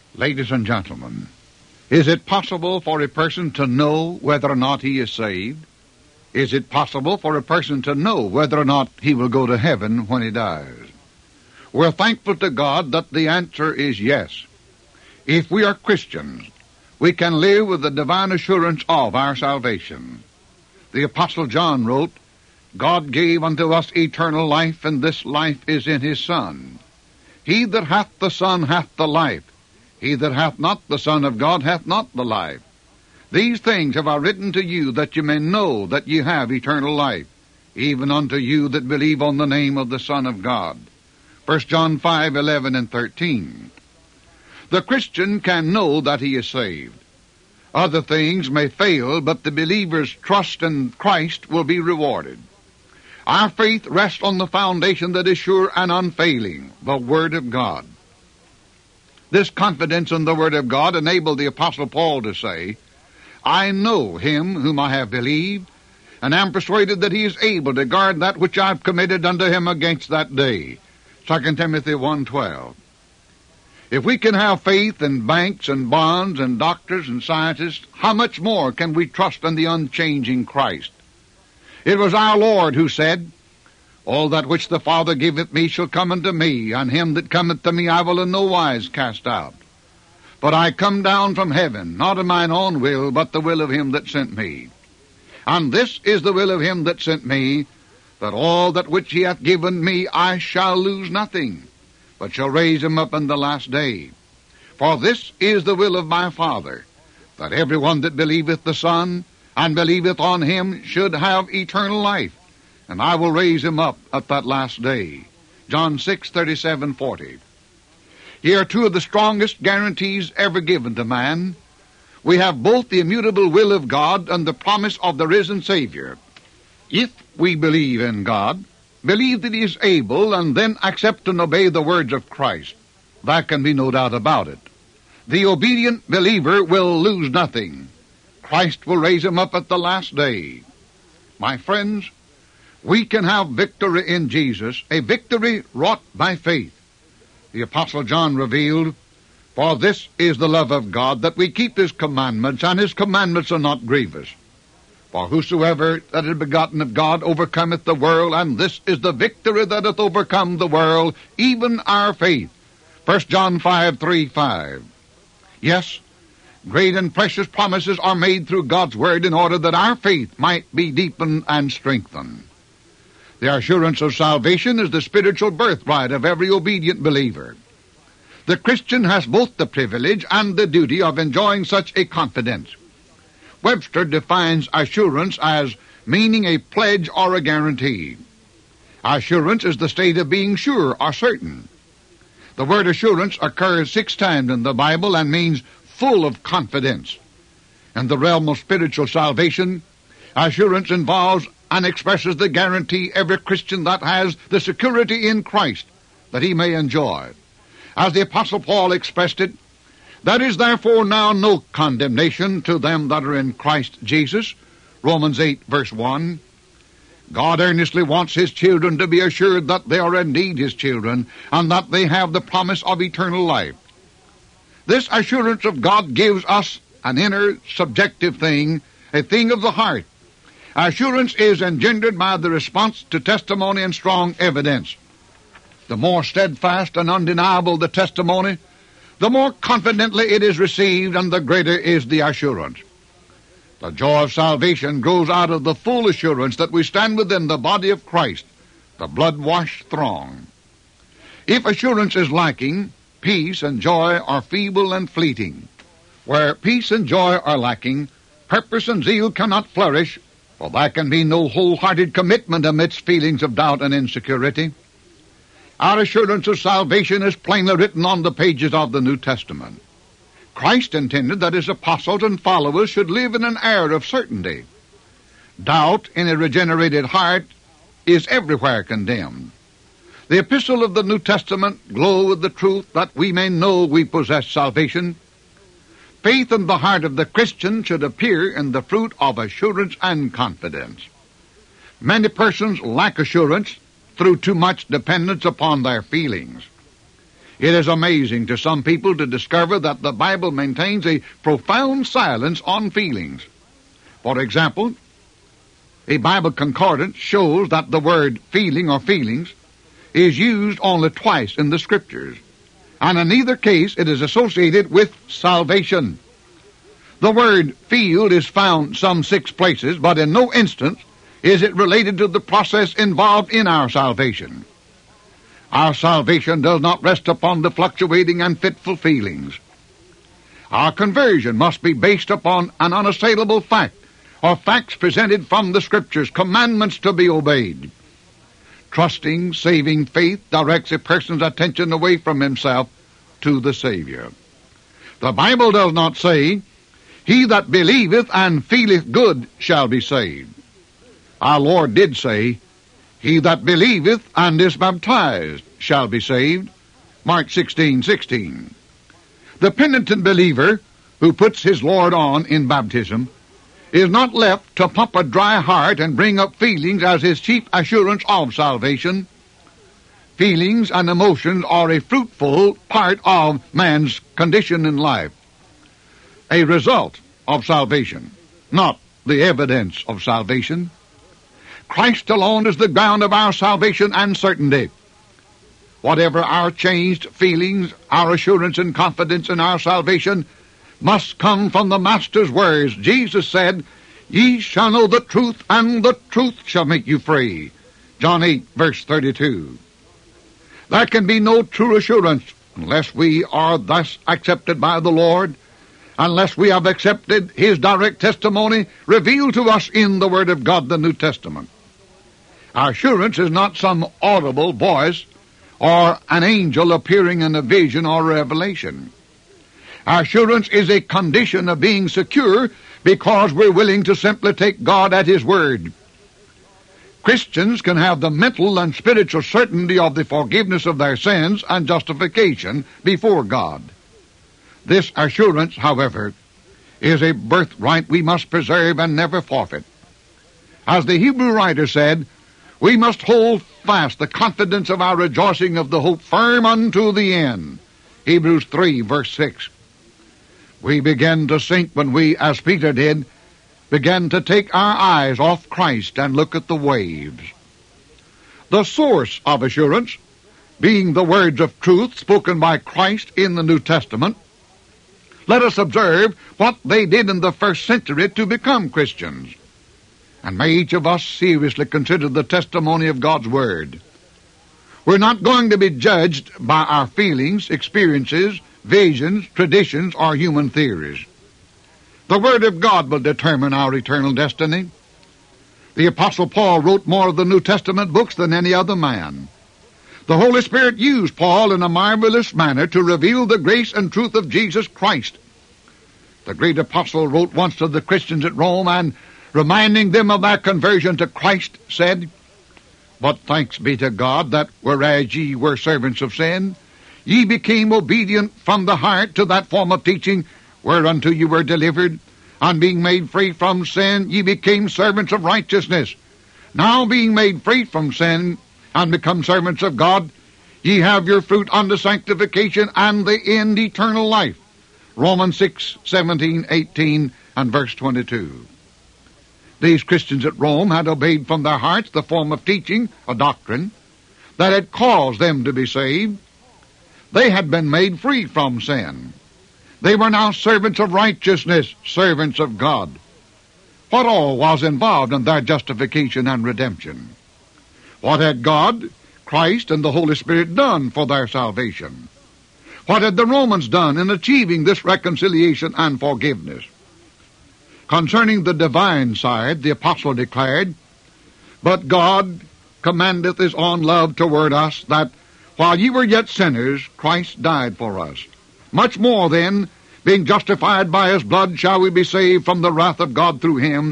Ladies and gentlemen, is it possible for a person to know whether or not he is saved? Is it possible for a person to know whether or not he will go to heaven when he dies? We're thankful to God that the answer is yes. If we are Christians, we can live with the divine assurance of our salvation. The Apostle John wrote, God gave unto us eternal life, and this life is in his Son. He that hath the Son hath the life. He that hath not the Son of God hath not the life. These things have I written to you, that you may know that ye have eternal life, even unto you that believe on the name of the Son of God. 1 John 5:11 and 13. The Christian can know that he is saved. Other things may fail, but the believer's trust in Christ will be rewarded. Our faith rests on the foundation that is sure and unfailing, the Word of God. This confidence in the Word of God enabled the Apostle Paul to say, I know him whom I have believed, and am persuaded that he is able to guard that which I have committed unto him against that day. 2 Timothy 1:12. If we can have faith in banks and bonds and doctors and scientists, how much more can we trust in the unchanging Christ? It was our Lord who said, All that which the Father giveth me shall come unto me, and him that cometh to me I will in no wise cast out. But I come down from heaven, not of mine own will, but the will of him that sent me. And this is the will of him that sent me, that all that which he hath given me I shall lose nothing, but shall raise him up in the last day. For this is the will of my Father, that every one that believeth the Son, and believeth on him, should have eternal life, and I will raise him up at that last day. John 6:37-40. Here are two of the strongest guarantees ever given to man. We have both the immutable will of God and the promise of the risen Savior. If we believe in God, believe that he is able, and then accept and obey the words of Christ, there can be no doubt about it. The obedient believer will lose nothing. Christ will raise him up at the last day. My friends, we can have victory in Jesus, a victory wrought by faith. The Apostle John revealed, For this is the love of God, that we keep his commandments, and his commandments are not grievous. For whosoever that is begotten of God overcometh the world, and this is the victory that hath overcome the world, even our faith. 1 John 5:3-5. Yes, great and precious promises are made through God's Word in order that our faith might be deepened and strengthened. The assurance of salvation is the spiritual birthright of every obedient believer. The Christian has both the privilege and the duty of enjoying such a confidence. Webster defines assurance as meaning a pledge or a guarantee. Assurance is the state of being sure or certain. The word assurance occurs 6 times in the Bible and means full of confidence. In the realm of spiritual salvation, assurance involves and expresses the guarantee every Christian that has the security in Christ that he may enjoy. As the Apostle Paul expressed it, There is therefore now no condemnation to them that are in Christ Jesus. Romans 8:1. God earnestly wants his children to be assured that they are indeed his children, and that they have the promise of eternal life. This assurance of God gives us an inner subjective thing, a thing of the heart. Assurance is engendered by the response to testimony and strong evidence. The more steadfast and undeniable the testimony, the more confidently it is received, and the greater is the assurance. The joy of salvation grows out of the full assurance that we stand within the body of Christ, the blood-washed throng. If assurance is lacking, peace and joy are feeble and fleeting. Where peace and joy are lacking, purpose and zeal cannot flourish, for there can be no wholehearted commitment amidst feelings of doubt and insecurity. Our assurance of salvation is plainly written on the pages of the New Testament. Christ intended that his apostles and followers should live in an air of certainty. Doubt in a regenerated heart is everywhere condemned. The epistle of the New Testament glow with the truth that we may know we possess salvation. Faith in the heart of the Christian should appear in the fruit of assurance and confidence. Many persons lack assurance through too much dependence upon their feelings. It is amazing to some people to discover that the Bible maintains a profound silence on feelings. For example, a Bible concordance shows that the word feeling or feelings is used only twice in the Scriptures, and in either case it is associated with salvation. The word feel is found some 6 places, but in no instance is it related to the process involved in our salvation. Our salvation does not rest upon the fluctuating and fitful feelings. Our conversion must be based upon an unassailable fact, or facts presented from the Scriptures, commandments to be obeyed. Trusting, saving faith directs a person's attention away from himself to the Savior. The Bible does not say, "He that believeth and feeleth good shall be saved." Our Lord did say, "He that believeth and is baptized shall be saved." Mark 16:16. The penitent believer who puts his Lord on in baptism is not left to pump a dry heart and bring up feelings as his chief assurance of salvation. Feelings and emotions are a fruitful part of man's condition in life, a result of salvation, not the evidence of salvation. Christ alone is the ground of our salvation and certainty. Whatever our changed feelings, our assurance and confidence in our salvation must come from the Master's words. Jesus said, "Ye shall know the truth, and the truth shall make you free." John 8, verse 32. There can be no true assurance unless we are thus accepted by the Lord, unless we have accepted His direct testimony revealed to us in the Word of God, the New Testament. Our assurance is not some audible voice or an angel appearing in a vision or revelation. Our assurance is a condition of being secure because we're willing to simply take God at His word. Christians can have the mental and spiritual certainty of the forgiveness of their sins and justification before God. This assurance, however, is a birthright we must preserve and never forfeit. As the Hebrew writer said, we must hold fast the confidence of our rejoicing of the hope firm unto the end. Hebrews 3, verse 6. We begin to sink when we, as Peter did, begin to take our eyes off Christ and look at the waves. The source of assurance, being the words of truth spoken by Christ in the New Testament, let us observe what they did in the first century to become Christians. And may each of us seriously consider the testimony of God's Word. We're not going to be judged by our feelings, experiences, visions, traditions, or human theories. The Word of God will determine our eternal destiny. The Apostle Paul wrote more of the New Testament books than any other man. The Holy Spirit used Paul in a marvelous manner to reveal the grace and truth of Jesus Christ. The great apostle wrote once to the Christians at Rome, and reminding them of their conversion to Christ, said, "But thanks be to God that whereas ye were servants of sin, ye became obedient from the heart to that form of teaching whereunto you were delivered, and being made free from sin, ye became servants of righteousness. Now being made free from sin, and become servants of God, ye have your fruit unto sanctification, and the end eternal life." Romans 6, 17, 18, and verse 22. These Christians at Rome had obeyed from their hearts the form of teaching, a doctrine, that had caused them to be saved. They had been made free from sin. They were now servants of righteousness, servants of God. What all was involved in their justification and redemption? What had God, Christ, and the Holy Spirit done for their salvation? What had the Romans done in achieving this reconciliation and forgiveness? Concerning the divine side, the apostle declared, "But God commandeth his own love toward us, that while ye were yet sinners, Christ died for us. Much more then, being justified by his blood, shall we be saved from the wrath of God through him.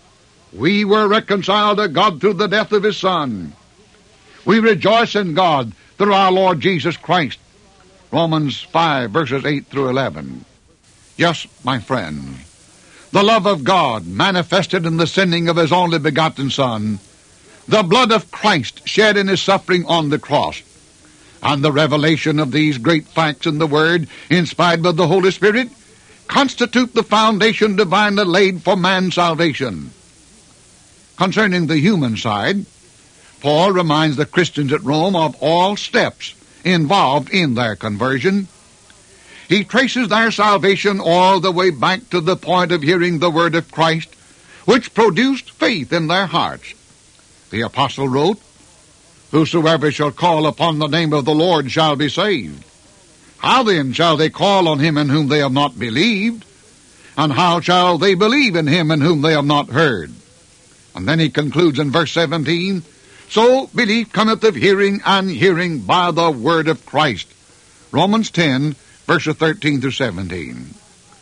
We were reconciled to God through the death of his Son. We rejoice in God through our Lord Jesus Christ." Romans 5, verses 8 through 11. Yes, my friends, the love of God manifested in the sending of his only begotten Son, the blood of Christ shed in his suffering on the cross, And the revelation of these great facts in the Word, inspired by the Holy Spirit, constitute the foundation divinely laid for man's salvation. Concerning the human side, Paul reminds the Christians at Rome of all steps involved in their conversion. He traces their salvation all the way back to the point of hearing the word of Christ, which produced faith in their hearts. The apostle wrote, "Whosoever shall call upon the name of the Lord shall be saved. How then shall they call on him in whom they have not believed? And how shall they believe in him in whom they have not heard?" And then he concludes in verse 17, "So belief cometh of hearing, and hearing by the word of Christ." Romans 10, verses 13 through 17.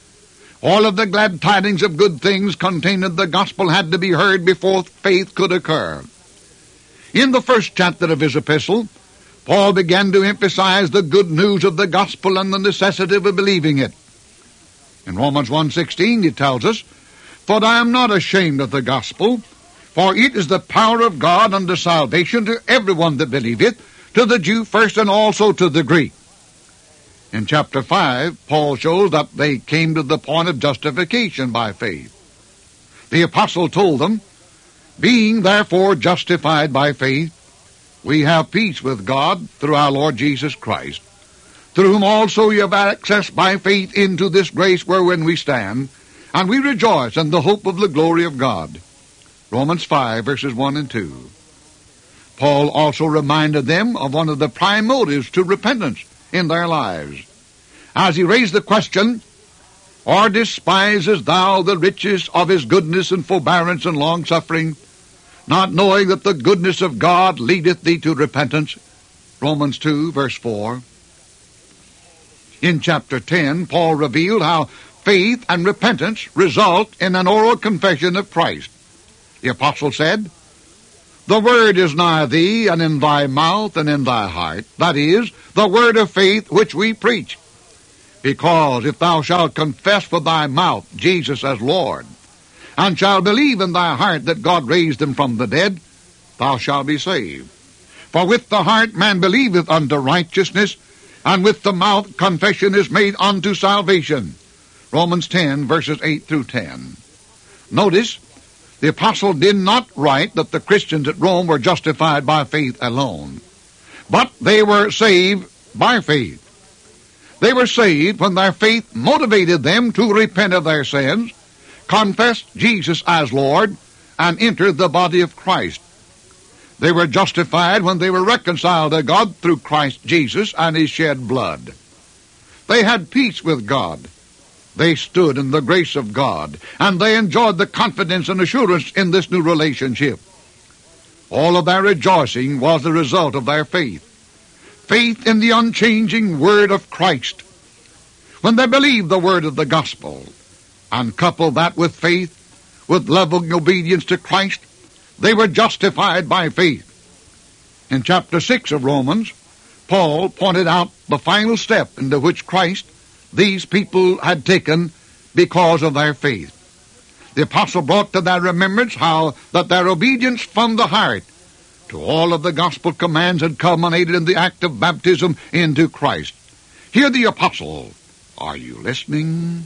All of the glad tidings of good things contained in the gospel had to be heard before faith could occur. In the first chapter of his epistle, Paul began to emphasize the good news of the gospel and the necessity of believing it. In Romans 1:16 he tells us, "For I am not ashamed of the gospel, for it is the power of God unto salvation to everyone that believeth, to the Jew first and also to the Greek." In chapter 5, Paul shows that they came to the point of justification by faith. The apostle told them, "Being therefore justified by faith, we have peace with God through our Lord Jesus Christ, through whom also you have access by faith into this grace wherein we stand, and we rejoice in the hope of the glory of God." Romans 5, verses 1 and 2. Paul also reminded them of one of the prime motives to repentance in their lives, as he raised the question, "Or despisest thou the riches of his goodness and forbearance and long-suffering, not knowing that the goodness of God leadeth thee to repentance?" Romans 2, verse 4. In chapter 10, Paul revealed how faith and repentance result in an oral confession of Christ. The apostle said, "The word is nigh thee, and in thy mouth and in thy heart, that is, the word of faith which we preach. Because if thou shalt confess with thy mouth Jesus as Lord, and shalt believe in thy heart that God raised him from the dead, thou shalt be saved. For with the heart man believeth unto righteousness, and with the mouth confession is made unto salvation." Romans 10, verses 8 through 10. Notice, the apostle did not write that the Christians at Rome were justified by faith alone, but they were saved by faith. They were saved when their faith motivated them to repent of their sins, confess Jesus as Lord, and enter the body of Christ. They were justified when they were reconciled to God through Christ Jesus and his shed blood. They had peace with God. They stood in the grace of God, and they enjoyed the confidence and assurance in this new relationship. All of their rejoicing was the result of their faith. Faith in the unchanging word of Christ. When they believed the word of the gospel, and coupled that with faith, with loving obedience to Christ, they were justified by faith. In chapter 6 of Romans, Paul pointed out the final step into which Christ, these people had taken because of their faith. The apostle brought to their remembrance how that their obedience from the heart to all of the gospel commands had culminated in the act of baptism into Christ. Hear the apostle. Are you listening?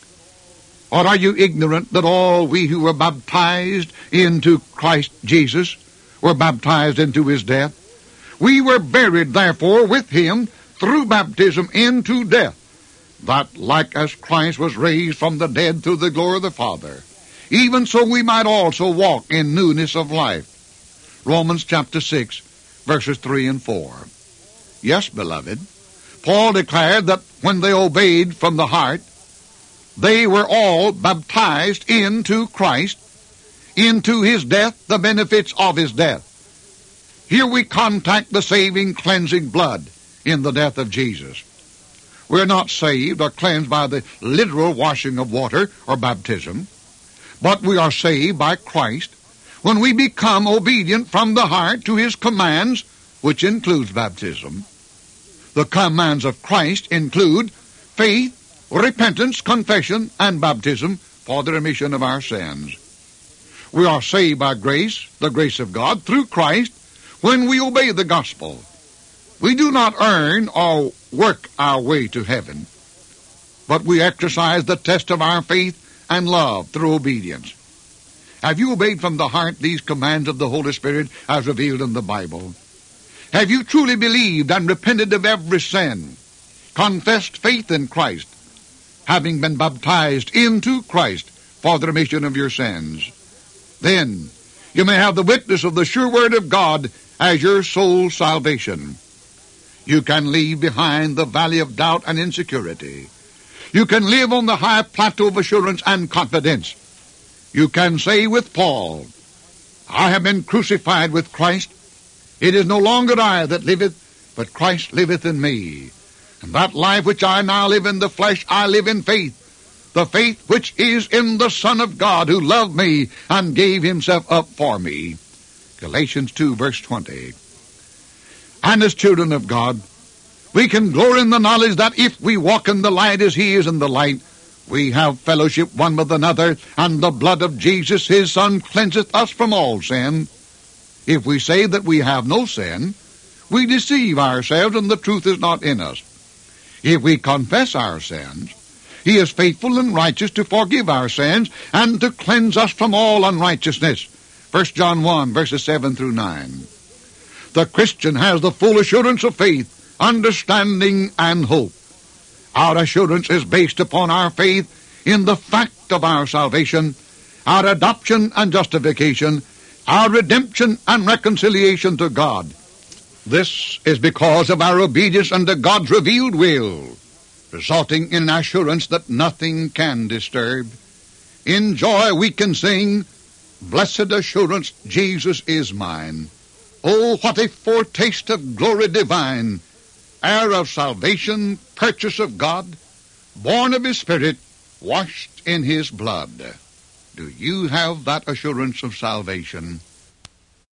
Or are you ignorant that all we who were baptized into Christ Jesus were baptized into his death? We were buried, therefore, with him through baptism into death, that like as Christ was raised from the dead through the glory of the Father, even so we might also walk in newness of life. Romans chapter 6, verses 3 and 4. Yes, beloved, Paul declared that when they obeyed from the heart, they were all baptized into Christ, into his death, the benefits of his death. Here we contact the saving, cleansing blood in the death of Jesus. We're not saved or cleansed by the literal washing of water or baptism, but we are saved by Christ when we become obedient from the heart to his commands, which includes baptism. The commands of Christ include faith, repentance, confession, and baptism for the remission of our sins. We are saved by grace, the grace of God, through Christ, when we obey the gospel. We do not earn or work our way to heaven, but we exercise the test of our faith and love through obedience. Have you obeyed from the heart these commands of the Holy Spirit as revealed in the Bible? Have you truly believed and repented of every sin, confessed faith in Christ, having been baptized into Christ for the remission of your sins? Then you may have the witness of the sure word of God as your soul's salvation. You can leave behind the valley of doubt and insecurity. You can live on the high plateau of assurance and confidence. You can say with Paul, I have been crucified with Christ. It is no longer I that liveth, but Christ liveth in me. And that life which I now live in the flesh, I live in faith, the faith which is in the Son of God, who loved me and gave himself up for me. Galatians 2, verse 20. And as children of God, we can glory in the knowledge that if we walk in the light as he is in the light, we have fellowship one with another, and the blood of Jesus, his Son, cleanseth us from all sin. If we say that we have no sin, we deceive ourselves, and the truth is not in us. If we confess our sins, he is faithful and righteous to forgive our sins and to cleanse us from all unrighteousness. 1 John 1, verses 7 through 9. The Christian has the full assurance of faith, understanding, and hope. Our assurance is based upon our faith in the fact of our salvation, our adoption and justification, our redemption and reconciliation to God. This is because of our obedience unto God's revealed will, resulting in an assurance that nothing can disturb. In joy we can sing, Blessed assurance, Jesus is mine. Oh, what a foretaste of glory divine, heir of salvation, purchase of God, born of his Spirit, washed in his blood. Do you have that assurance of salvation?